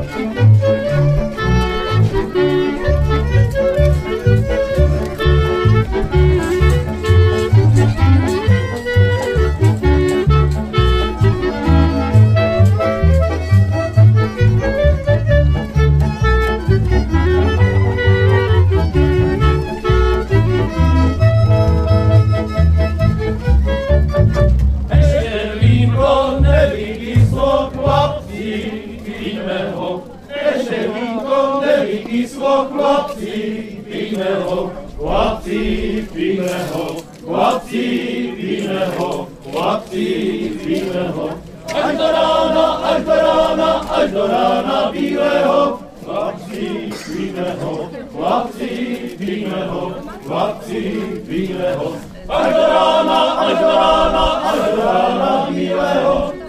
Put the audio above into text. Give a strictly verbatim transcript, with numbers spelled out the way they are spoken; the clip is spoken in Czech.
Chlapci, pijme ho, chlapci, pijme ho, chlapci, pijme ho, chlapci, pijme ho. Až do rána, až do rána, až do rána bílého, chlapci, pijme ho, chlapci, pijme ho, chlapci, pijme ho. Až do rána, až do rána, až do rána bílého.